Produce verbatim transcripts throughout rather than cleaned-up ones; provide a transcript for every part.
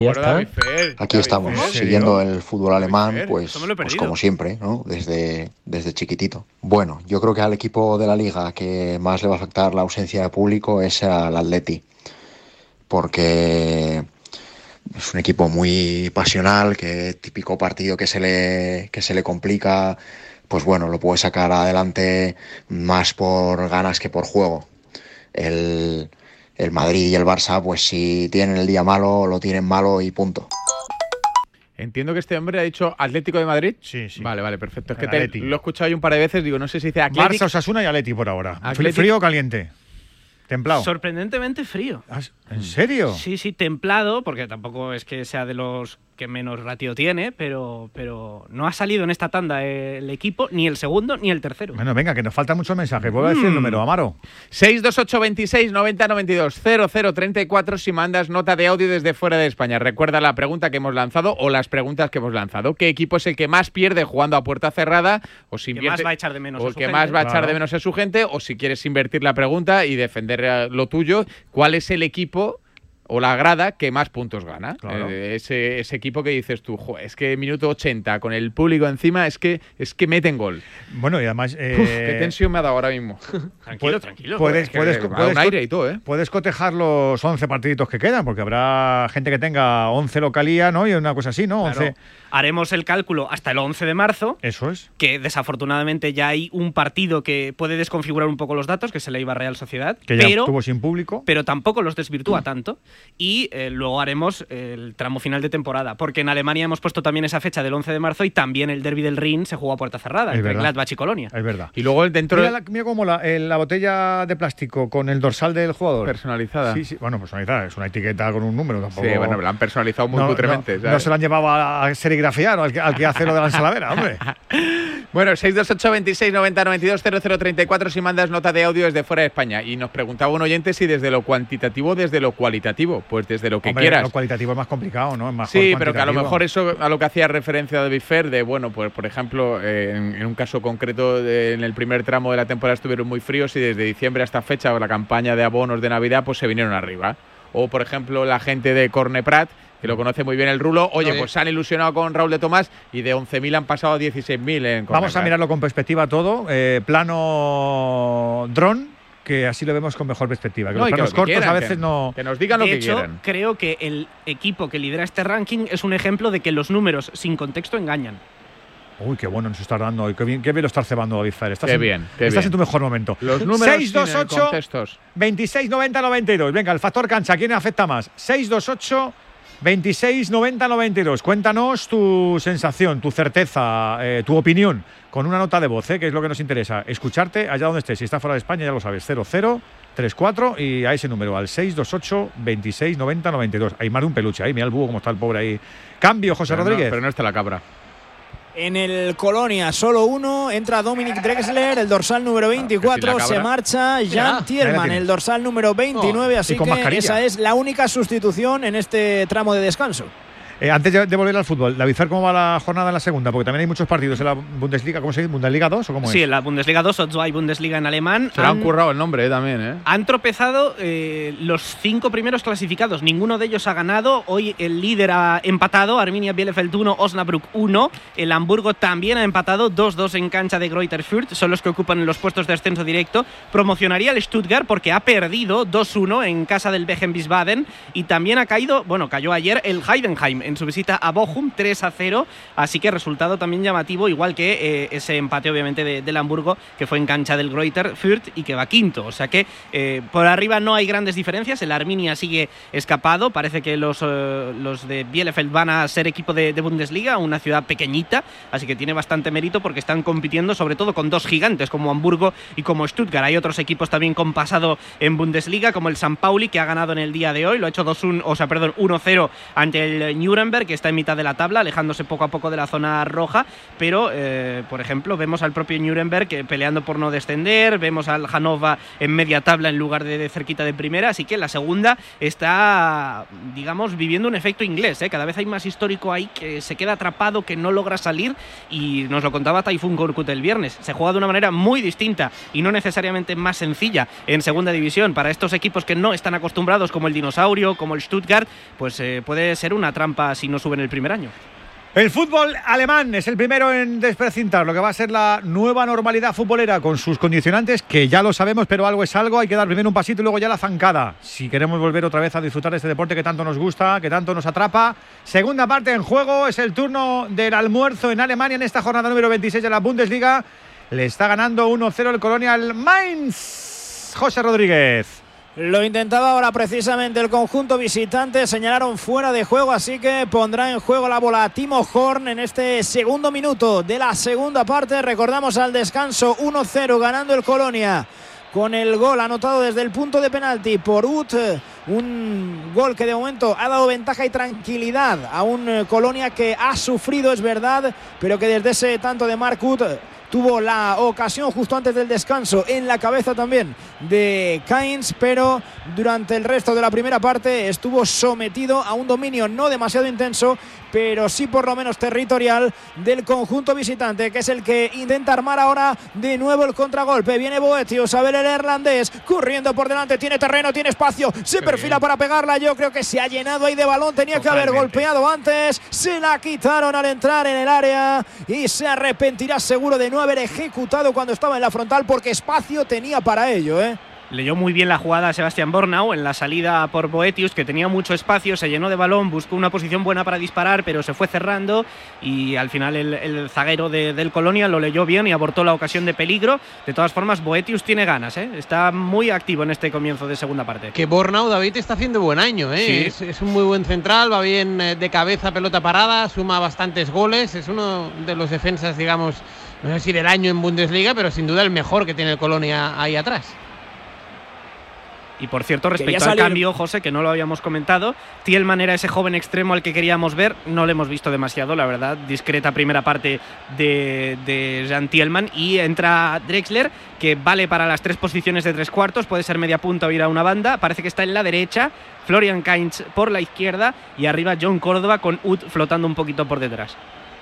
Ya está. Aquí estamos, siguiendo el fútbol alemán, pues, pues como siempre, ¿no? Desde, desde chiquitito. Bueno, yo creo que al equipo de la liga que más le va a afectar la ausencia de público es al Atleti, porque es un equipo muy pasional, que típico partido que se le, que se le complica, pues bueno, lo puede sacar adelante más por ganas que por juego. El... El Madrid y el Barça, pues si tienen el día malo, lo tienen malo y punto. Entiendo que este hombre ha dicho Atlético de Madrid. Sí, sí. Vale, vale, perfecto. Es El que te, Atleti. lo he escuchado yo un par de veces, digo, no sé si dice Atlético. Barça, Osasuna y Atleti por ahora. Atleti- ¿Frío o caliente? ¿Templado? Sorprendentemente frío. Ah, ¿En serio? Sí, sí, templado, porque tampoco es que sea de los que menos ratio tiene, pero, pero no ha salido en esta tanda el equipo, ni el segundo ni el tercero. Bueno, venga, que nos faltan muchos mensajes. Vuelvo a decir el número, Amaro. seis dos ocho veintiséis noventa noventa y dos cero cero treinta y cuatro si mandas nota de audio desde fuera de España. Recuerda la pregunta que hemos lanzado o las preguntas que hemos lanzado. ¿Qué equipo es el que más pierde jugando a puerta cerrada? O si Que invierte, más va a echar de menos o a el su que gente. más va a echar Claro. de menos a su gente, o si quieres invertir la pregunta y defender eh, lo tuyo, ¿cuál es el equipo o la grada que más puntos gana? Claro. Eh, ese, ese equipo que dices tú, "Jo, es que minuto ochenta con el público encima, es que es que meten gol". Bueno, y además... eh, Uf, qué tensión me ha dado ahora mismo. Tranquilo, pu- tranquilo. Puedes, Es que puedes, me da puedes- un aire y todo, ¿eh? puedes cotejar los once partiditos que quedan, porque habrá gente que tenga once localía, ¿no? Y una cosa así, ¿no? Claro. once. Haremos el cálculo hasta el once de marzo, Eso es. que desafortunadamente ya hay un partido que puede desconfigurar un poco los datos, que es el Eibar Real Sociedad, Que ya pero, estuvo sin público. pero tampoco los desvirtúa tanto. Y eh, luego haremos el tramo final de temporada, porque en Alemania hemos puesto también esa fecha del once de marzo y también el derbi del Rin se jugó a puerta cerrada, Es entre verdad. Gladbach y Colonia. Es verdad. Y luego el dentro Mira, de- la, mira cómo la, eh, la botella de plástico con el dorsal del jugador. personalizada. Sí, sí. Bueno, personalizada. Es una etiqueta con un número. Tampoco... Sí, bueno, me la han personalizado muy no, putremente. no, ¿sabes? no se la han llevado a, a serigrafiar, ¿no? al, que, al que hace lo de la ensaladera, hombre. Bueno, seis dos ocho veintiséis noventa noventa y dos cero cero treinta y cuatro si mandas nota de audio desde fuera de España. Y nos preguntaba un oyente si desde lo cuantitativo o desde lo cualitativo. Pues desde lo que Hombre, quieras. lo cualitativo es más complicado, ¿no? Es más Sí, pero que a lo cuantitativo. mejor eso a lo que hacía referencia David Fer, de bueno, pues por ejemplo, eh, en, en un caso concreto, de- en el primer tramo de la temporada estuvieron muy fríos y desde diciembre hasta fecha, o la campaña de abonos de Navidad, pues se vinieron arriba. O por ejemplo, la gente de Corneprat, que lo conoce muy bien el Rulo, oye, Sí. pues se han ilusionado con Raúl de Tomás y de once mil han pasado a dieciséis mil en Vamos a Corneprat. mirarlo con perspectiva todo. Eh, plano dron, que así lo vemos con mejor perspectiva. Que No, los y que planos lo que cortos quieran, a veces que- no... Que nos digan lo De que hecho, quieran. creo que el equipo que lidera este ranking es un ejemplo de que los números sin contexto engañan. Uy, qué bueno nos estás dando hoy. Qué bien, qué bien lo estás cebando, David Fer. Estás Qué en, bien, qué estás bien. en tu mejor momento. Los números seis dos sin el ocho contextos. veintiséis noventa noventa y dos. Venga, el factor cancha, ¿quién afecta más? seis dos ocho veintiséis noventa noventa y dos. Cuéntanos tu sensación, tu certeza, eh, tu opinión con una nota de voz, ¿eh? Que es lo que nos interesa. Escucharte allá donde estés. Si estás fuera de España, ya lo sabes. cero cero treinta y cuatro y a ese número, al seis dos ocho veintiséis noventa noventa y dos. Hay más de un peluche ahí. Mira el búho cómo está el pobre ahí. Cambio, José Pero no- Rodríguez. pero no está la cabra. En el Colonia, solo uno, entra Dominic Drexler, el dorsal número veinticuatro, Ah, que si la se cabra. marcha Jan Mira, ahí la Tierman, tienes. el dorsal número veintinueve, Oh, así y con que mascarilla. esa es la única sustitución en este tramo de descanso. Eh, antes de de volver al fútbol, David Fer, ¿cómo va la jornada en la segunda? Porque también hay muchos partidos en la Bundesliga. ¿Cómo se dice? ¿Bundesliga dos o cómo Sí, es? en la Bundesliga dos o Zwei Bundesliga en alemán. Se le han han- currado el nombre eh, también, ¿eh? Han tropezado eh, los cinco primeros clasificados. Ninguno de ellos ha ganado. Hoy el líder ha empatado. Arminia Bielefeld uno, Osnabrück uno. El Hamburgo también ha empatado. dos dos en cancha de Greuther Fürth. Son los que ocupan los puestos de ascenso directo. Promocionaría el Stuttgart porque ha perdido dos uno en casa del Behen Wiesbaden. Y también ha caído, bueno, cayó ayer el Heidenheim en su visita a Bochum, tres a cero. Así que resultado también llamativo, igual que eh, ese empate obviamente de, del Hamburgo, que fue en cancha del Greuther Fürth y que va quinto. O sea que eh, por arriba no hay grandes diferencias. El Arminia sigue escapado. Parece que los, eh, los de Bielefeld van a ser equipo de, de Bundesliga, una ciudad pequeñita, así que tiene bastante mérito porque están compitiendo sobre todo con dos gigantes como Hamburgo y como Stuttgart. Hay otros equipos también con pasado en Bundesliga, como el San Pauli, que ha ganado en el día de hoy, lo ha hecho dos uno, o sea, perdón, uno cero ante el Nuremberg Nuremberg, que está en mitad de la tabla, alejándose poco a poco de la zona roja, pero, eh, por ejemplo, vemos al propio Nuremberg que, peleando por no descender, vemos al Hannover en media tabla en lugar de, de cerquita de primera, así que la segunda está, digamos, viviendo un efecto inglés, ¿eh? Cada vez hay más histórico ahí que se queda atrapado, que no logra salir, y nos lo contaba Tayfun Korkut el viernes. Se juega de una manera muy distinta y no necesariamente más sencilla en segunda división. Para estos equipos que no están acostumbrados, como el Dinosaurio, como el Stuttgart, pues eh, puede ser una trampa si no suben el primer año. El fútbol alemán es el primero en desprecintar lo que va a ser la nueva normalidad futbolera con sus condicionantes, que ya lo sabemos, pero algo es algo. Hay que dar primero un pasito y luego ya la zancada, si queremos volver otra vez a disfrutar de este deporte que tanto nos gusta, que tanto nos atrapa. Segunda parte en juego, es el turno del almuerzo en Alemania en esta jornada número veintiséis de la Bundesliga. Le está ganando uno cero el Colonia al Mainz. José Rodríguez. Lo intentaba ahora precisamente el conjunto visitante, señalaron fuera de juego, así que pondrá en juego la bola Timo Horn en este segundo minuto de la segunda parte. Recordamos al descanso uno cero ganando el Colonia, con el gol anotado desde el punto de penalti por Uth, un gol que de momento ha dado ventaja y tranquilidad a un Colonia que ha sufrido, es verdad, pero que desde ese tanto de Mark Uth tuvo la ocasión justo antes del descanso en la cabeza también de Kainz, pero durante el resto de la primera parte estuvo sometido a un dominio no demasiado intenso, pero sí por lo menos territorial del conjunto visitante, que es el que intenta armar ahora de nuevo el contragolpe. Viene Boetius, a ver el irlandés corriendo por delante, tiene terreno, tiene espacio, se Qué perfila bien para pegarla. Yo creo que se ha llenado ahí de balón, tenía Totalmente. que haber golpeado antes, se la quitaron al entrar en el área y se arrepentirá seguro de no haber ejecutado cuando estaba en la frontal, porque espacio tenía para ello, ¿eh? Leyó muy bien la jugada Sebastián Bornau en la salida por Boetius, que tenía mucho espacio, se llenó de balón, buscó una posición buena para disparar, pero se fue cerrando y al final el, el zaguero de, del Colonia lo leyó bien y abortó la ocasión de peligro. De todas formas, Boetius tiene ganas, ¿eh? Está muy activo en este comienzo de segunda parte. Que Bornau, David, está haciendo buen año, ¿eh? Sí. Es, es un muy buen central, va bien de cabeza, pelota parada, suma bastantes goles, es uno de los defensas, digamos, no sé si del año en Bundesliga, pero sin duda el mejor que tiene el Colonia ahí atrás. Y por cierto, respecto al cambio, José, que no lo habíamos comentado, Thielmann era ese joven extremo al que queríamos ver, no lo hemos visto demasiado, la verdad, discreta primera parte de, de Jan Thielmann, y entra Drexler, que vale para las tres posiciones de tres cuartos, puede ser media punta o ir a una banda, parece que está en la derecha, Florian Kainz por la izquierda y arriba John Córdoba con Uth flotando un poquito por detrás.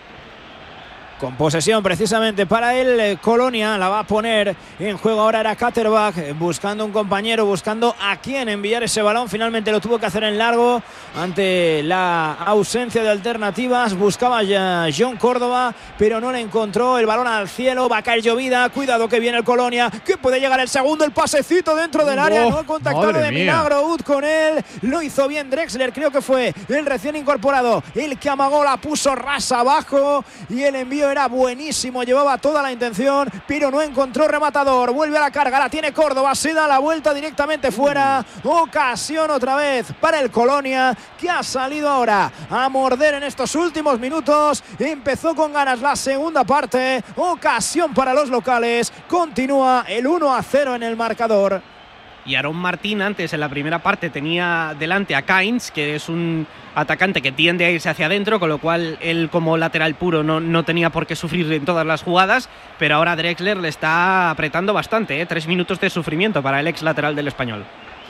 Con posesión precisamente para el Colonia, la va a poner en juego ahora era Katterbach, buscando un compañero, buscando a quién enviar ese balón. Finalmente lo tuvo que hacer en largo ante la ausencia de alternativas. Buscaba ya John Córdoba, pero no le encontró. El balón al cielo, va a caer llovida. Cuidado que viene el Colonia, que puede llegar el segundo, el pasecito dentro del área. Oh, no ha contactado de mía. milagro Uth con él. Lo hizo bien Drexler, creo que fue el recién incorporado el que amagó, la puso rasa abajo y el envío era buenísimo, llevaba toda la intención, pero no encontró rematador. Vuelve a la carga, la tiene Córdoba, se da la vuelta directamente fuera. Ocasión otra vez para el Colonia, que ha salido ahora a morder en estos últimos minutos. Empezó con ganas la segunda parte. Ocasión para los locales. Continúa el uno a cero en el marcador. Y Aaron Martín antes en la primera parte tenía delante a Kainz, que es un atacante que tiende a irse hacia adentro, con lo cual él como lateral puro no, no tenía por qué sufrir en todas las jugadas, pero ahora Drexler le está apretando bastante, ¿eh? Tres minutos de sufrimiento para el ex lateral del Español.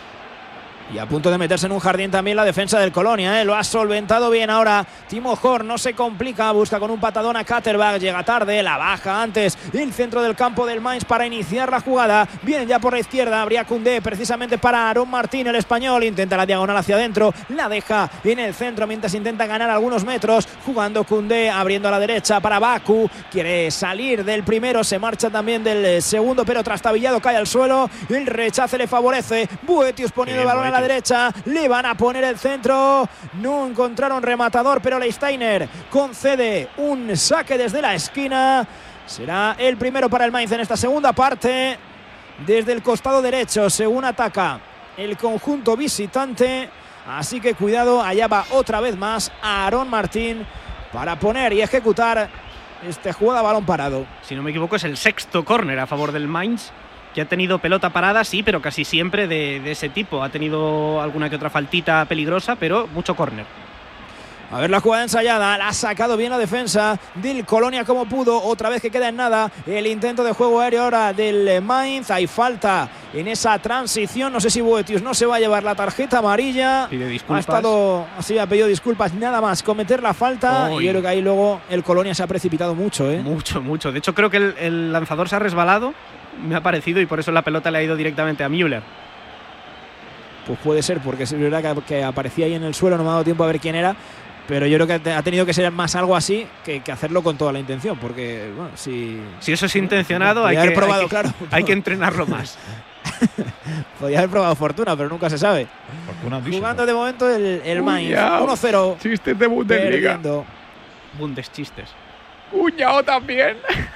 Y a punto de meterse en un jardín también la defensa del Colonia, ¿eh? Lo ha solventado bien ahora Timo Horn, no se complica, busca con un patadón a Katterbach, llega tarde, la baja antes el centro del campo del Mainz para iniciar la jugada. Viene ya por la izquierda, habría Koundé precisamente para Aaron Martín, el español, intenta la diagonal hacia adentro, la deja en el centro mientras intenta ganar algunos metros, jugando Koundé, abriendo a la derecha para Baku, quiere salir del primero, se marcha también del segundo, pero trastabillado cae al suelo, el rechace le favorece, Boetius poniendo el balón a la derecha, le van a poner el centro, no encontraron rematador, pero Leisteiner concede un saque desde la esquina. Será el primero para el Mainz en esta segunda parte, desde el costado derecho, según ataca el conjunto visitante, así que cuidado, allá va otra vez más Aaron Martín para poner y ejecutar esta jugada a balón parado. Si no me equivoco es el sexto córner a favor del Mainz, que ha tenido pelota parada, sí, pero casi siempre de, de ese tipo. Ha tenido alguna que otra faltita peligrosa, pero mucho córner. A ver la jugada ensayada, la ha sacado bien la defensa del Colonia como pudo, otra vez que queda en nada el intento de juego aéreo ahora del Mainz. Hay falta en esa transición, no sé si Boetius no se va a llevar la tarjeta amarilla. Pide disculpas. Ha estado, así ha pedido disculpas, nada más cometer la falta. Uy. Y yo creo que ahí luego el Colonia se ha precipitado mucho, ¿eh? Mucho, mucho. De hecho, creo que el, el lanzador se ha resbalado, me ha parecido, y por eso la pelota le ha ido directamente a Müller. Pues puede ser, porque es verdad que, que aparecía ahí en el suelo, no me ha dado tiempo a ver quién era. Pero yo creo que ha tenido que ser más algo así que, que hacerlo con toda la intención, porque, bueno, si... Si eso es intencionado, hay podía haber que, probado, hay que, claro. hay que entrenarlo más. Podía haber probado fortuna, pero nunca se sabe. Fortuna dice, Jugando de momento el, el Mainz, Cuñao. uno cero. Chistes de Bundesliga. Perdiendo. Bundeschistes. Cuñao también.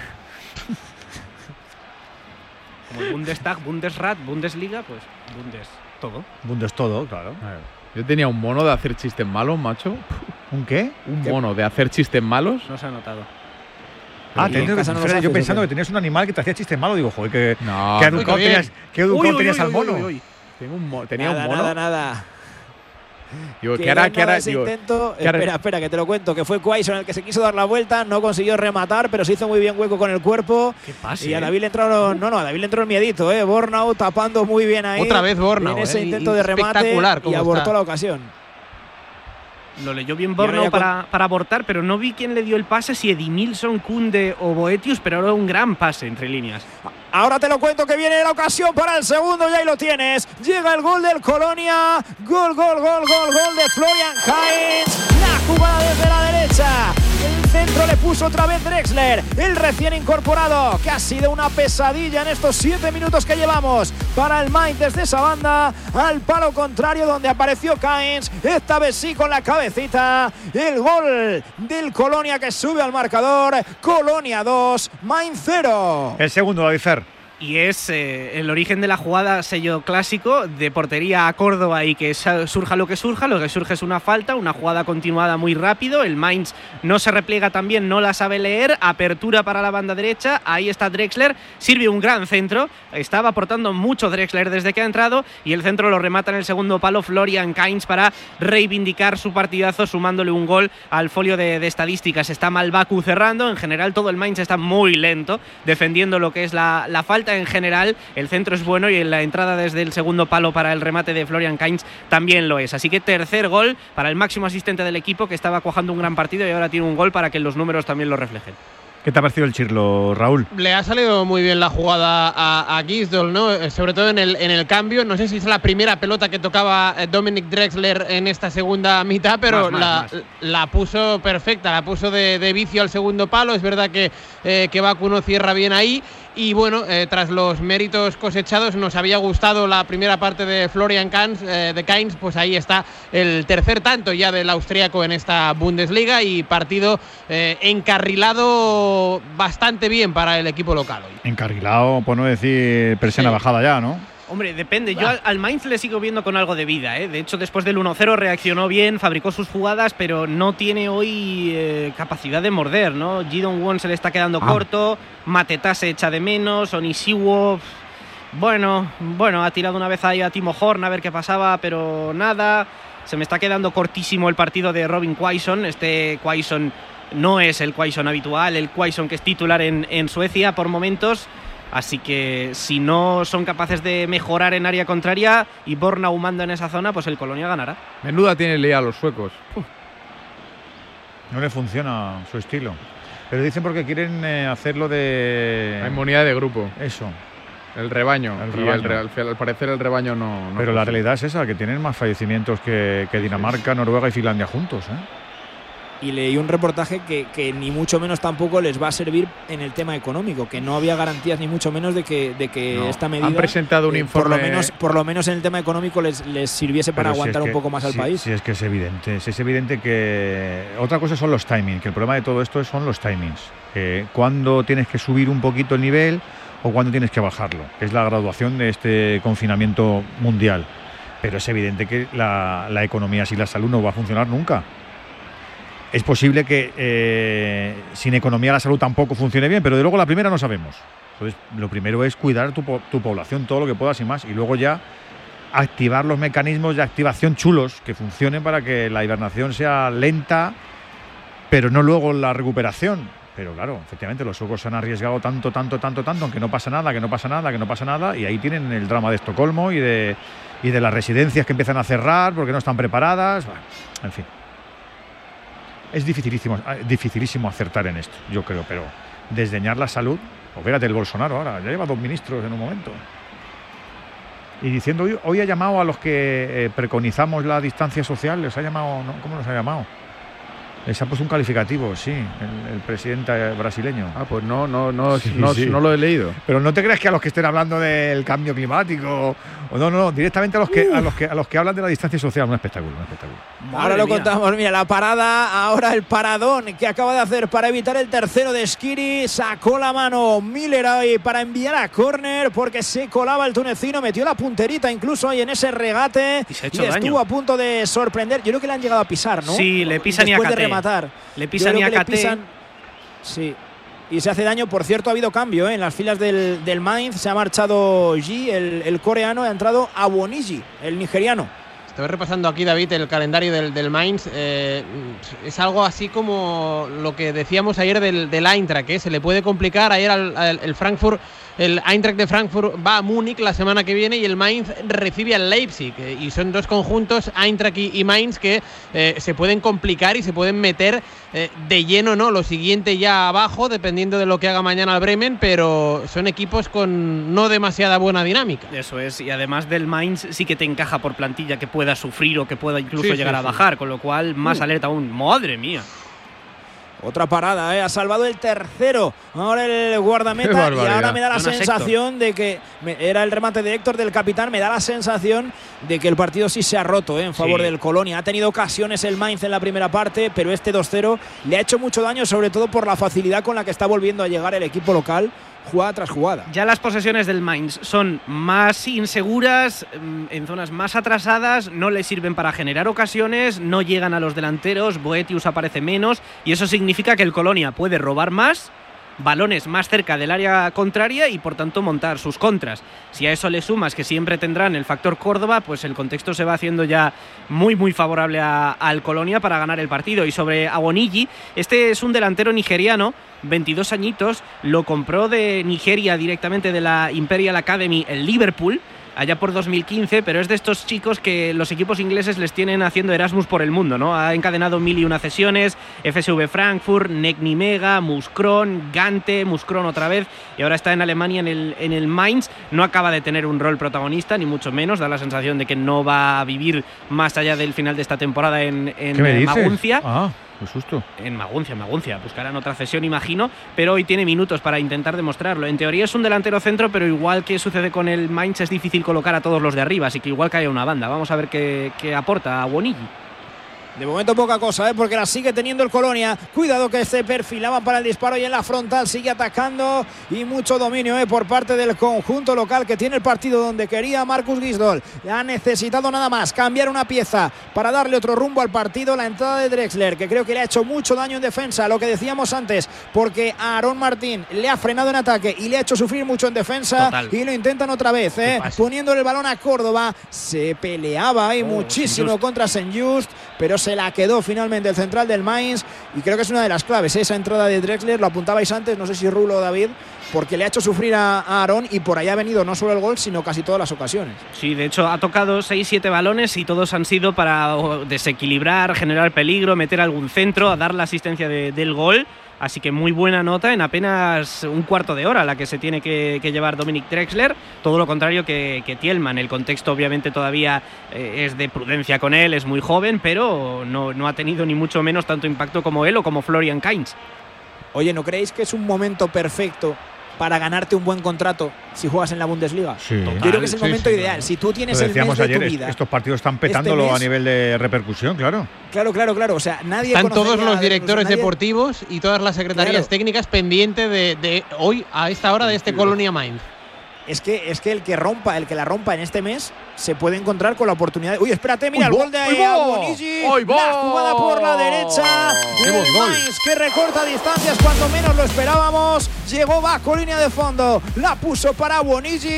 Como el Bundestag, Bundesrat, Bundesliga, pues Bundes todo. Bundes todo, claro. Yo tenía un mono de hacer chistes malos, macho. ¿Un qué? Un ¿Qué? mono de hacer chistes malos. No se ha notado. Ah, ¿Y te- en te- casa no los yo haces, pensando o que qué? tenías un animal que te hacía chistes malos. Digo, joder, que, No, qué no, educado qué bien. tenías, qué educado Uy, uy, tenías uy, al uy, mono. uy, uy. Tengo un mo- tenía Nada, un mono. nada, nada. Digo, Que ¿qué hará? no ¿Qué hará? ese Digo, intento, ¿qué hará? espera, espera, que te lo cuento, que fue Quaison el que se quiso dar la vuelta, no consiguió rematar, pero se hizo muy bien hueco con el cuerpo. ¿Qué pasa? Y a David le entró, no, no, a David le entró el miedito, eh. Bornau tapando muy bien ahí. Otra vez Bornau, en ese eh, intento de remate espectacular y cómo abortó está. la ocasión. Lo leyó bien Y ahora Bornau ya con- para, para abortar, pero no vi quién le dio el pase, si Edimilson, Kunde o Boetius, pero ahora un gran pase entre líneas. Ahora te lo cuento que viene la ocasión para el segundo y ahí lo tienes. Llega el gol del Colonia. Gol, gol, gol, gol, gol de Florian Kainz. La jugada desde la derecha. El centro le puso otra vez Drexler, el recién incorporado, que ha sido una pesadilla en estos siete minutos que llevamos para el Mainz desde esa banda al palo contrario donde apareció Kainz. Esta vez sí con la cabecita. El gol del Colonia que sube al marcador. Colonia dos, Mainz cero. El segundo, David Fer. Y es eh, el origen de la jugada, sello clásico, de portería a Córdoba y que surja lo que surja. Lo que surge es una falta, una jugada continuada muy rápido. El Mainz no se repliega también, no la sabe leer. Apertura para la banda derecha, ahí está Drexler. Sirve un gran centro, estaba aportando mucho Drexler desde que ha entrado. Y el centro lo remata en el segundo palo Florian Kainz para reivindicar su partidazo, sumándole un gol al folio de, de estadísticas. Está Malbaku cerrando, en general todo el Mainz está muy lento, defendiendo lo que es la, la falta. En general, el centro es bueno y en la entrada desde el segundo palo para el remate de Florian Kainz también lo es. Así que tercer gol para el máximo asistente del equipo, que estaba cuajando un gran partido y ahora tiene un gol para que los números también lo reflejen. ¿Qué te ha parecido el Chirlo, Raúl? Le ha salido muy bien la jugada a, a Gisdol, ¿no? Eh, Sobre todo en el, en el cambio. No sé si es la primera pelota que tocaba eh, Dominic Drexler en esta segunda mitad, pero Más, más, la, más. la puso perfecta, la puso de, de vicio al segundo palo. Es verdad que, eh, que Baku no cierra bien ahí. Y bueno, eh, tras los méritos cosechados, nos había gustado la primera parte de Florian Kainz, eh, de Kainz, pues ahí está el tercer tanto ya del austríaco en esta Bundesliga y partido eh, encarrilado bastante bien para el equipo local hoy. Encarrilado, por no decir persiana Sí. bajada ya, ¿no? Hombre, depende. Yo al, al Mainz le sigo viendo con algo de vida, ¿eh? De hecho, después del uno cero reaccionó bien, fabricó sus jugadas, pero no tiene hoy eh, capacidad de morder, ¿no? Gidon Won se le está quedando Ah. corto, Mateta se echa de menos, Onisiwo, bueno, bueno, ha tirado una vez ahí a Timo Horn a ver qué pasaba, pero nada. Se me está quedando cortísimo el partido de Robin Quaison. Este Quaison no es el Quaison habitual, el Quaison que es titular en, en Suecia por momentos. Así que si no son capaces de mejorar en área contraria y Bornau manda en esa zona, pues el Colonia ganará. Menuda tiene ley a los suecos. No le funciona su estilo. Pero dicen porque quieren eh, hacerlo de... La inmunidad de grupo. Eso. El rebaño. El Y rebaño. el re- al, al parecer el rebaño no. no Pero la funciona. realidad es esa, que tienen más fallecimientos que, que Dinamarca, Noruega y Finlandia juntos, ¿eh? Y leí un reportaje que, que ni mucho menos tampoco les va a servir en el tema económico, que no había garantías ni mucho menos de que, de que No. esta medida Han presentado un eh, informe. por lo menos por lo menos en el tema económico les, les sirviese para Pero si aguantar es un que- poco más al si- país. Si es que es evidente, si es evidente que otra cosa son los timings, que el problema de todo esto son los timings. Eh, cuándo tienes que subir un poquito el nivel o cuándo tienes que bajarlo, que es la graduación de este confinamiento mundial. Pero es evidente que la, la economía sin la salud no va a funcionar nunca. Es posible que eh, sin economía la salud tampoco funcione bien, pero de luego la primera no sabemos. Entonces, lo primero es cuidar tu, po- tu población todo lo que puedas y más, y luego ya activar los mecanismos de activación chulos que funcionen para que la hibernación sea lenta, pero no luego la recuperación. Pero claro, efectivamente los suecos se han arriesgado tanto, tanto, tanto, tanto, aunque no pasa nada, que no pasa nada, que no pasa nada, y ahí tienen el drama de Estocolmo y de, y de las residencias que empiezan a cerrar porque no están preparadas. Bueno, en fin. Es dificilísimo, dificilísimo acertar en esto, yo creo, pero desdeñar la salud, o fíjate el Bolsonaro ahora, ya lleva dos ministros en un momento. Y diciendo, hoy, hoy ha llamado a los que eh, preconizamos la distancia social, les ha llamado, ¿no? ¿Cómo los ha llamado? Les ha puesto un calificativo, sí, el, el presidente brasileño. Ah, pues no, no, no, sí, no, sí. no lo he leído. Pero no te creas que a los que estén hablando del cambio climático, o no, no, no, directamente a los que, uh. a los que a los que hablan de la distancia social, un espectáculo, un espectáculo. Ahora Madre lo mía. contamos, mira, la parada, ahora el paradón que acaba de hacer para evitar el tercero de Skiri, sacó la mano Miller ahí para enviar a córner porque se colaba el tunecino, metió la punterita incluso ahí en ese regate y, se ha y hecho estuvo daño. a punto de sorprender. Yo creo que le han llegado a pisar, ¿no? Sí, le pisan y a Después de rematar. Le pisan y a Kate. Sí. Y se hace daño. Por cierto, ha habido cambio ¿eh? en las filas del, del Mainz. Se ha marchado Ji, el, el coreano, ha entrado Awoniji, el nigeriano. Estoy repasando aquí, David, el calendario del, del Mainz. Eh, es algo así como lo que decíamos ayer del, del Eintracht, que ¿eh? se le puede complicar. Ayer al, al, el Frankfurt, el Eintracht de Frankfurt va a Múnich la semana que viene y el Mainz recibe al Leipzig. Eh, y son dos conjuntos, Eintracht y, y Mainz, que eh, se pueden complicar y se pueden meter eh, de lleno, ¿no? Lo siguiente ya abajo, dependiendo de lo que haga mañana el Bremen, pero son equipos con no demasiada buena dinámica. Eso es, y además del Mainz sí que te encaja por plantilla que pueda sufrir o que pueda incluso sí, llegar sí, a sí. bajar, con lo cual más uh. alerta aún. ¡Madre mía! Otra parada, ¿eh? Ha salvado el tercero. Ahora el guardameta y ahora me da la Jonas sensación Héctor. de que me, era el remate de Héctor del capitán. Me da la sensación de que el partido sí se ha roto ¿eh? en favor sí. del Colonia. Ha tenido ocasiones el Mainz en la primera parte, pero este dos cero le ha hecho mucho daño, sobre todo por la facilidad con la que está volviendo a llegar el equipo local, jugada tras jugada. Ya las posesiones del Mainz son más inseguras, en zonas más atrasadas, no le sirven para generar ocasiones, no llegan a los delanteros, Boetius aparece menos y eso significa que el Colonia puede robar más, balones más cerca del área contraria y por tanto montar sus contras. Si a eso le sumas que siempre tendrán el factor Córdoba, pues el contexto se va haciendo ya muy muy favorable a, al Colonia para ganar el partido. Y sobre Awoniji, este es un delantero nigeriano, veintidós añitos, lo compró de Nigeria directamente de la Imperial Academy el Liverpool allá por dos mil quince, pero es de estos chicos que los equipos ingleses les tienen haciendo Erasmus por el mundo, ¿no? Ha encadenado mil y una cesiones, F S V Frankfurt, N E C Nimega, Muskron, Gante, Muskron otra vez, y ahora está en Alemania en el, en el Mainz. No acaba de tener un rol protagonista, ni mucho menos, da la sensación de que no va a vivir más allá del final de esta temporada en, en ¿Qué me dices? Maguncia. Ah. Qué susto. En Maguncia, Maguncia. Buscarán otra cesión, imagino, pero hoy tiene minutos para intentar demostrarlo. En teoría es un delantero centro, pero igual que sucede con el Mainz, es difícil colocar a todos los de arriba, así que igual cae una banda. Vamos a ver qué, qué aporta a Awoniji. De momento poca cosa, ¿eh? porque la sigue teniendo el Colonia. Cuidado que se perfilaban para el disparo y en la frontal sigue atacando y mucho dominio ¿eh? por parte del conjunto local que tiene el partido donde quería Marcus Gisdol. Ha necesitado nada más cambiar una pieza para darle otro rumbo al partido. La entrada de Drexler, que creo que le ha hecho mucho daño en defensa, lo que decíamos antes, porque a Aarón Martín le ha frenado en ataque y le ha hecho sufrir mucho en defensa. Total. Y lo intentan otra vez, ¿eh? poniéndole el balón a Córdoba. Se peleaba ahí oh, muchísimo contra Saint-Just, pero se la quedó finalmente el central del Mainz y creo que es una de las claves, ¿eh? esa entrada de Drexler, lo apuntabais antes, no sé si Rulo o David, porque le ha hecho sufrir a, a Aarón y por ahí ha venido no solo el gol, sino casi todas las ocasiones. Sí, de hecho ha tocado seis siete balones y todos han sido para desequilibrar, generar peligro, meter algún centro, a dar la asistencia de, del gol. Así que muy buena nota en apenas un cuarto de hora la que se tiene que, que llevar Dominic Drexler. Todo lo contrario que, que Thielmann. El contexto obviamente todavía eh, es de prudencia con él, es muy joven, pero no, no ha tenido ni mucho menos tanto impacto como él o como Florian Kainz. Oye, ¿no creéis que es un momento perfecto para ganarte un buen contrato si juegas en la Bundesliga? Sí. Yo creo que es el sí, momento sí, ideal. claro. Si tú tienes Lo el mes de ayer, tu vida, estos partidos están petándolo este mes, a nivel de repercusión, claro. Claro, claro, claro. O sea, nadie Están todos los de, directores nadie... deportivos y todas las secretarías claro. técnicas pendientes de, de hoy, a esta hora, de este Colonia Mainz. Es que, es que el que rompa, el que la rompa en este mes se puede encontrar con la oportunidad. Uy, espérate, mira el gol de Awoniji. La jugada por la derecha. El Mainz que recorta distancias cuando menos lo esperábamos. Llegó bajo línea de fondo. La puso para Awoniji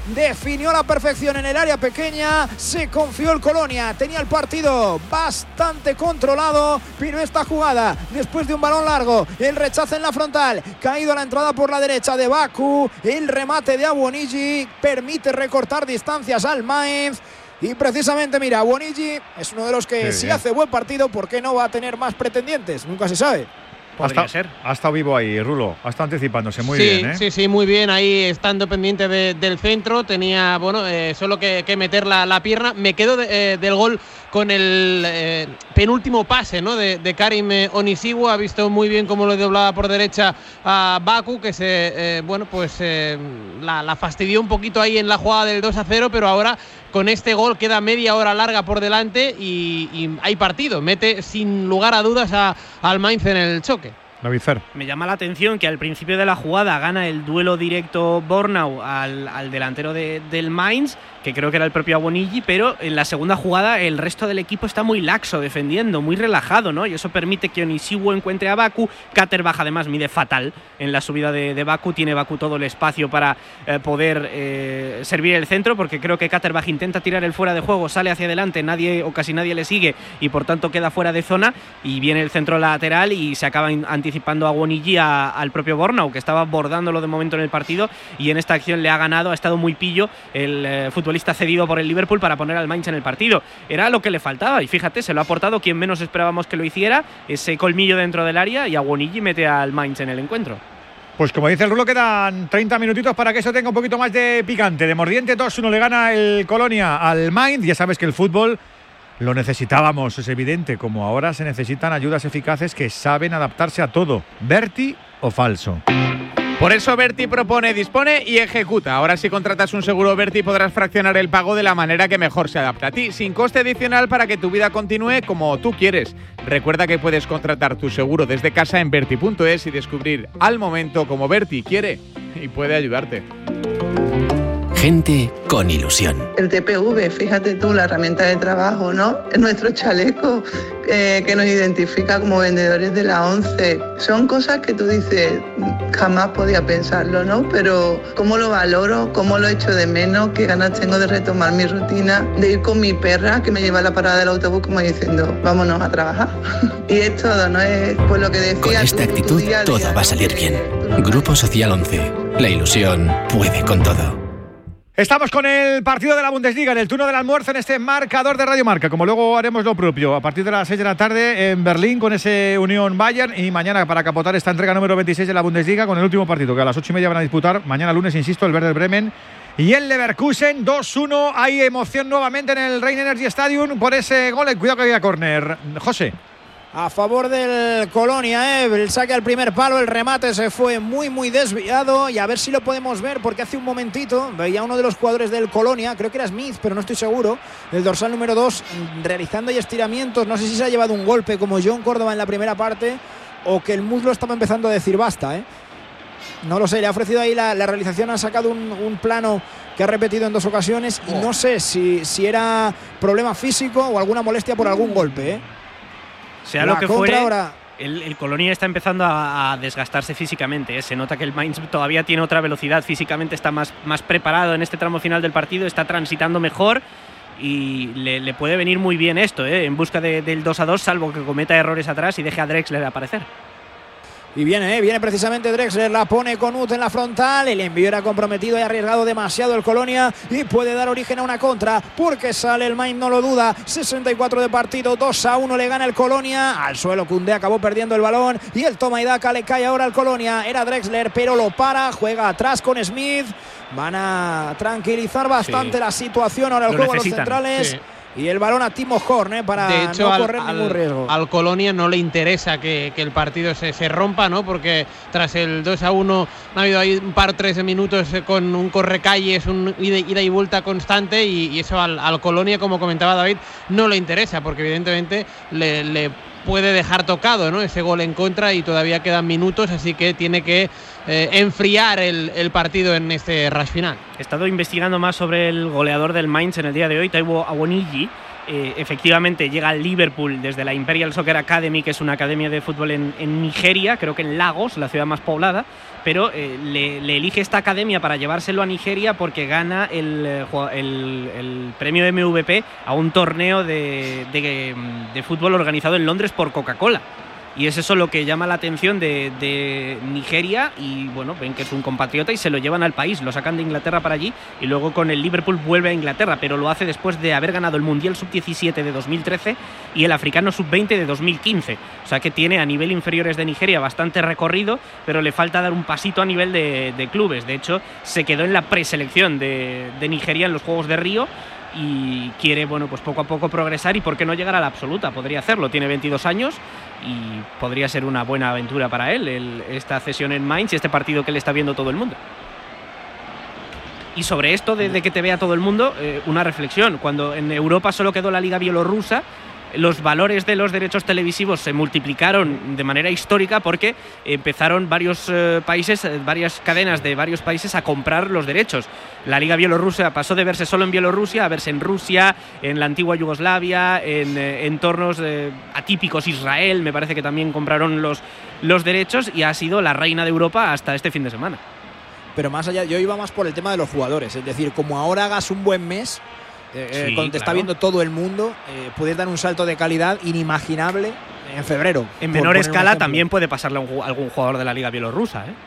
definió a la perfección en el área pequeña, se confió el Colonia, tenía el partido bastante controlado, pero esta jugada, después de un balón largo, el rechazo en la frontal, caído a la entrada por la derecha de Baku, el remate de Awoniyi permite recortar distancias al Mainz. Y precisamente, mira, Awoniyi es uno de los que sí, si bien. hace buen partido, ¿por qué no va a tener más pretendientes? Nunca se sabe. Podría ser. Ha estado vivo ahí, Rulo. Ha estado anticipándose muy sí, bien, ¿eh? Sí, sí, muy bien. Ahí estando pendiente de, del centro. Tenía, bueno, eh, solo que, que meter la, la pierna. Me quedo de, eh, del gol con el eh, penúltimo pase, ¿no? De, de Karim eh, Onisiwo. Ha visto muy bien cómo lo doblaba por derecha a Baku, que se, eh, bueno, pues eh, la, la fastidió un poquito ahí en la jugada del dos a cero, pero ahora con este gol queda media hora larga por delante y, y hay partido. Mete sin lugar a dudas a, al Mainz en el choque. David Fer. Me llama la atención que al principio de la jugada gana el duelo directo Bornau al, al delantero de, del Mainz, que creo que era el propio Awoniyi, pero en la segunda jugada el resto del equipo está muy laxo defendiendo, muy relajado, ¿no? Y eso permite que Onisiwo encuentre a Baku. Katterbach además mide fatal en la subida de, de Baku, tiene Baku todo el espacio para eh, poder eh, servir el centro, porque creo que Katterbach intenta tirar el fuera de juego, sale hacia adelante, nadie o casi nadie le sigue y por tanto queda fuera de zona, y viene el centro lateral y se acaba anticipando a Awoniyi al propio Bornau, que estaba bordándolo de momento en el partido, y en esta acción le ha ganado, ha estado muy pillo el eh, futbolista cedido por el Liverpool para poner al Mainz en el partido. Era lo que le faltaba y fíjate, se lo ha aportado quien menos esperábamos que lo hiciera, ese colmillo dentro del área, y Awoniyi mete al Mainz en el encuentro. Pues como dice el Rulo, quedan treinta minutitos para que eso tenga un poquito más de picante, de mordiente. dos uno le gana el Colonia al Mainz. Ya sabes que el fútbol lo necesitábamos, es evidente, como ahora se necesitan ayudas eficaces que saben adaptarse a todo. ¿Berti o falso? Por eso Berti propone, dispone y ejecuta. Ahora si contratas un seguro Berti podrás fraccionar el pago de la manera que mejor se adapta a ti, sin coste adicional, para que tu vida continúe como tú quieres. Recuerda que puedes contratar tu seguro desde casa en berti punto es y descubrir al momento cómo Berti quiere y puede ayudarte. Gente con ilusión. El T P V, fíjate tú, la herramienta de trabajo, ¿no? Es nuestro chaleco eh, que nos identifica como vendedores de la ONCE. Son cosas que tú dices, jamás podía pensarlo, ¿no? Pero cómo lo valoro, cómo lo echo de menos, qué ganas tengo de retomar mi rutina, de ir con mi perra que me lleva a la parada del autobús como diciendo, vámonos a trabajar. Y es todo, ¿no? Es pues lo que decía. Con esta tu, actitud tu día todo día, va a salir bien. Grupo Social once. La ilusión puede con todo. Estamos con el partido de la Bundesliga en el turno del almuerzo en este marcador de Radio Marca, como luego haremos lo propio a partir de las seis de la tarde en Berlín con ese Unión Bayern, y mañana para capotar esta entrega número veintiséis de la Bundesliga con el último partido que a las ocho y media van a disputar mañana lunes, insisto, el Werder Bremen y el Leverkusen. Dos uno, hay emoción nuevamente en el Rhein Energy Stadium por ese gol. Cuidado que había córner. José. A favor del Colonia, ¿eh? El saque al primer palo, el remate se fue muy muy desviado, y a ver si lo podemos ver, porque hace un momentito veía a uno de los jugadores del Colonia, creo que era Smith, pero no estoy seguro, el dorsal número dos, realizando ahí estiramientos. No sé si se ha llevado un golpe como John Córdoba en la primera parte, o que el muslo estaba empezando a decir basta, ¿eh? No lo sé, le ha ofrecido ahí la, la realización, ha sacado un, un plano que ha repetido en dos ocasiones, y no sé si, si era problema físico o alguna molestia por algún golpe, ¿eh? Sea lo que fuere, ahora. el, el Colonia está empezando a, a desgastarse físicamente, ¿eh? Se nota que el Mainz todavía tiene otra velocidad, físicamente está más, más preparado en este tramo final del partido, está transitando mejor, y le, le puede venir muy bien esto, ¿eh? En busca de, del dos a dos, salvo que cometa errores atrás y deje a Drexler aparecer. Y viene, ¿eh? viene precisamente Drexler, la pone con Ut en la frontal, el envío era comprometido y ha arriesgado demasiado el Colonia, y puede dar origen a una contra, porque sale el Mainz, no lo duda. Sesenta y cuatro de partido, dos a uno le gana el Colonia, al suelo Koundé acabó perdiendo el balón, y el toma y daca le cae ahora al Colonia, era Drexler pero lo para, juega atrás con Smith, van a tranquilizar bastante sí. la situación ahora el juego de los centrales. Sí. Y el balón a Timo Horn, ¿eh? Para de hecho, no correr al, ningún riesgo. Al Colonia no le interesa que, que el partido se, se rompa, ¿no? Porque tras el dos a uno ha habido ahí un par tres de minutos con un correcalles, un ida, ida y vuelta constante, y, y eso al, al Colonia, como comentaba David, no le interesa, porque evidentemente le, le puede dejar tocado, ¿no? Ese gol en contra, y todavía quedan minutos, así que tiene que eh, enfriar el, el partido en este rush final. He estado investigando más sobre el goleador del Mainz en el día de hoy, Taiwo Awoniyi, Eh, efectivamente llega al Liverpool desde la Imperial Soccer Academy, que es una academia de fútbol en, en Nigeria, creo que en Lagos, la ciudad más poblada, pero eh, le, le elige esta academia para llevárselo a Nigeria porque gana el, el, el premio M V P a un torneo de, de, de fútbol organizado en Londres por Coca-Cola. Y es eso lo que llama la atención de, de Nigeria, y bueno, ven que es un compatriota y se lo llevan al país, lo sacan de Inglaterra para allí y luego con el Liverpool vuelve a Inglaterra, pero lo hace después de haber ganado el Mundial sub diecisiete de dos mil trece y el Africano sub veinte de dos mil quince. O sea que tiene a nivel inferiores de Nigeria bastante recorrido, pero le falta dar un pasito a nivel de, de clubes. De hecho, se quedó en la preselección de, de Nigeria en los Juegos de Río y quiere, bueno, pues poco a poco progresar y por qué no llegar a la absoluta. Podría hacerlo, tiene veintidós años y podría ser una buena aventura para él el, esta cesión en Mainz y este partido que le está viendo todo el mundo. Y sobre esto de, de que te vea todo el mundo, eh, una reflexión. Cuando en Europa solo quedó la Liga Bielorrusa, los valores de los derechos televisivos se multiplicaron de manera histórica porque empezaron varios eh, países, varias cadenas de varios países a comprar los derechos. La Liga Bielorrusa pasó de verse solo en Bielorrusia a verse en Rusia, en la antigua Yugoslavia, en eh, entornos eh, atípicos, Israel, me parece que también compraron los, los derechos y ha sido la reina de Europa hasta este fin de semana. Pero más allá, yo iba más por el tema de los jugadores, es decir, como ahora hagas un buen mes, Eh, sí, cuando te claro. está viendo todo el mundo, eh, puedes dar un salto de calidad inimaginable en febrero. En por menor poner un escala ejemplo. también puede pasarle a un, algún jugador de la Liga Bielorrusa, ¿eh?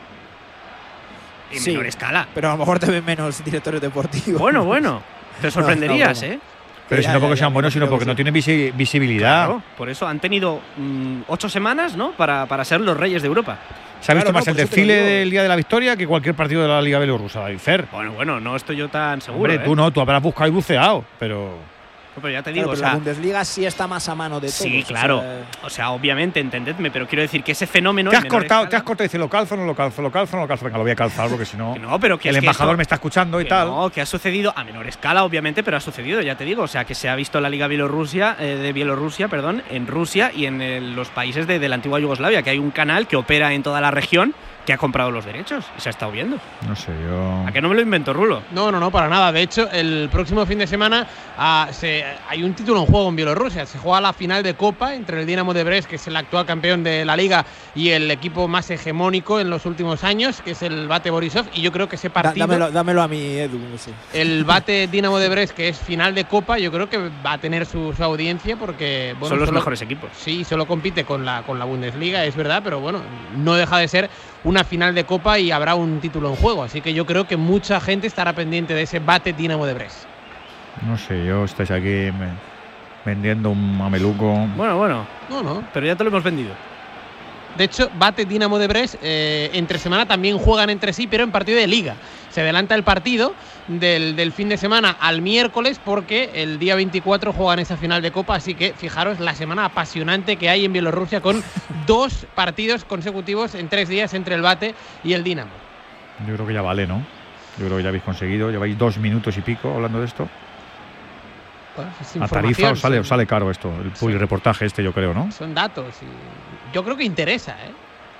En Sí, menor escala. Pero a lo mejor te ven menos directores deportivos. Bueno, bueno, te sorprenderías, no, no, ¿eh? Pero Ya, si no porque ya, sean ya, buenos, creo sino que porque sí. no tienen visi- visibilidad. Claro, por eso han tenido mmm, ocho semanas, ¿no? Para, para ser los reyes de Europa. Se ha visto Claro, más no, el por eso te desfile lo digo. del Día de la Victoria que cualquier partido de la Liga Bielorrusa, David Fer. Bueno, bueno, no estoy yo tan seguro. Hombre, ¿eh? tú no, tú habrás buscado y buceado, pero… Pero ya te Claro, digo, pero o sea, la Bundesliga sí está más a mano de todos. sí, o claro. sea, O sea, obviamente, entendedme, pero quiero decir que ese fenómeno. Te en has menor cortado, escala- te has cortado y dices, lo calzo, no lo calzo, lo calzo, no lo calzo. Venga, lo voy a calzar porque si no… Que no, pero que el es que embajador esto- me está escuchando y que tal. No, que ha sucedido a menor escala, obviamente, pero ha sucedido, ya te digo. O sea, que se ha visto la Liga Bielorrusia, eh, de Bielorrusia, perdón, en Rusia y en el- los países de, de la antigua Yugoslavia, que hay un canal que opera en toda la región que ha comprado los derechos y se ha estado viendo. No sé, yo… ¿A qué no me lo invento, Rulo? No, no, no, para nada. De hecho, el próximo fin de semana ah, se, hay un título en juego en Bielorrusia. Se juega la final de Copa entre el Dinamo de Brest, que es el actual campeón de la Liga, y el equipo más hegemónico en los últimos años, que es el Bate Borisov. Y yo creo que ese da- partido, dámelo, dámelo a mí, Edu. No sé. el Bate Dinamo de Brest, que es final de Copa, yo creo que va a tener su, su audiencia porque… Bueno, Son los solo- mejores equipos. Sí, solo compite con la, con la Bundesliga, es verdad, pero bueno, no deja de ser una final de Copa y habrá un título en juego. Así que yo creo que mucha gente estará pendiente de ese Bate Dinamo de Brest. No sé, yo estáis aquí me- vendiendo un mameluco. Bueno, bueno, No, no. pero ya te lo hemos vendido. De hecho, Bate Dinamo de Brest eh, entre semana también juegan entre sí, pero en partido de liga. Se adelanta el partido del, del fin de semana al miércoles porque el día veinticuatro juegan esa final de Copa. Así que fijaros la semana apasionante que hay en Bielorrusia con dos partidos consecutivos en tres días entre el Bate y el Dinamo. Yo creo que ya vale, ¿no? Yo creo que ya habéis conseguido. Lleváis dos minutos y pico hablando de esto. Bueno, es A tarifa os sale, información, os sale caro esto, el Sí. reportaje este, yo creo, ¿no? Son datos y yo creo que interesa, ¿eh?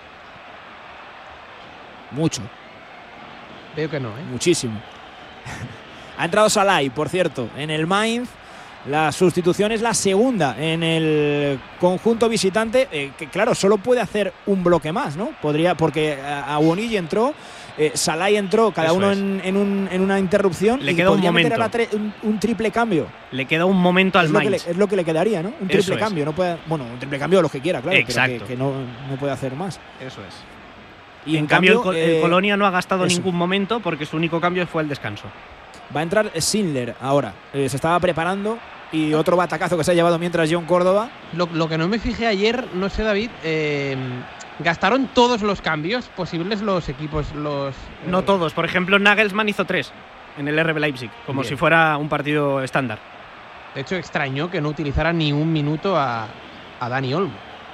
Mucho, Veo que no, ¿eh? muchísimo. Ha entrado Salai, por cierto, en el Mainz. La sustitución es la segunda en el conjunto visitante, eh, que claro, solo puede hacer un bloque más, ¿no? Podría, porque Awoniyi entró, eh, Salai entró, cada Eso uno es. en, en un- en una interrupción. Le y queda un podría meter momento. a la tre- un, un triple cambio. Le queda un momento al Es lo, que le, Mainz. es lo que le quedaría, ¿no? Un Eso triple es. cambio. No puede, bueno, un triple cambio lo que quiera, claro, Exacto. pero que, que no, no puede hacer más. Eso es. Y en, cambio, el, Col- el eh, Colonia no ha gastado eso. ningún momento porque su único cambio fue el descanso. Va a entrar Schindler ahora. Eh, se estaba preparando y otro batacazo que se ha llevado mientras John Córdoba. Lo, lo que no me fijé ayer, no sé, David, eh, ¿gastaron todos los cambios posibles los equipos? los eh, No todos. Por ejemplo, Nagelsmann hizo tres en el R B Leipzig, como Bien. si fuera un partido estándar. De hecho, extrañó que no utilizara ni un minuto a, a Dani Olmo.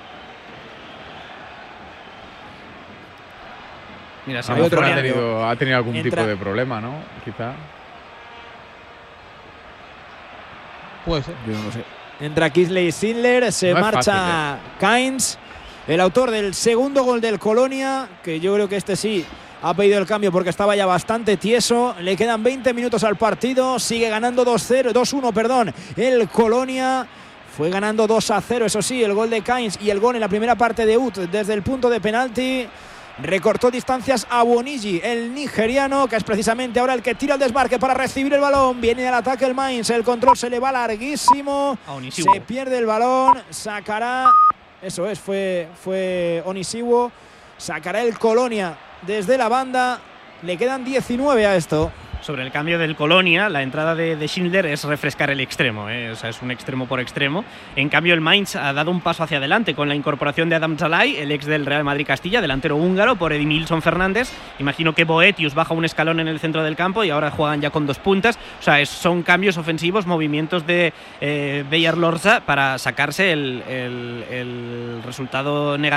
Mira, A se lo Hay ve otro mejor ha cambio. tenido, ha tenido algún Entra- tipo de problema, ¿no? Quizá. Puede ser. Yo no lo sé. Entra Kisley Schindler, se No es marcha Kainz, el autor del segundo gol del Colonia, que yo creo que este sí ha pedido el cambio porque estaba ya bastante tieso. Le quedan veinte minutos al partido, sigue ganando dos cero, dos uno, perdón, el Colonia. Fue ganando dos a cero, eso sí, el gol de Kainz y el gol en la primera parte de Ut desde el punto de penalti. Recortó distancias a Bonigi, el nigeriano, que es precisamente ahora el que tira el desmarque para recibir el balón. Viene al ataque el Mainz, el control se le va larguísimo. Se pierde el balón, sacará, eso es, fue, fue Onisiwo. Sacará el Colonia desde la banda. Le quedan diecinueve a esto. Sobre el cambio del Colonia, la entrada de, de Schindler es refrescar el extremo, ¿eh? O sea, es un extremo por extremo. En cambio, el Mainz ha dado un paso hacia adelante con la incorporación de Adam Zalai, el ex del Real Madrid Castilla, delantero húngaro, por Edmilson Fernández. Imagino que Boetius baja un escalón en el centro del campo y ahora juegan ya con dos puntas. O sea, es, son cambios ofensivos, movimientos de eh, Beyer Lorza para sacarse el, el, el resultado negativo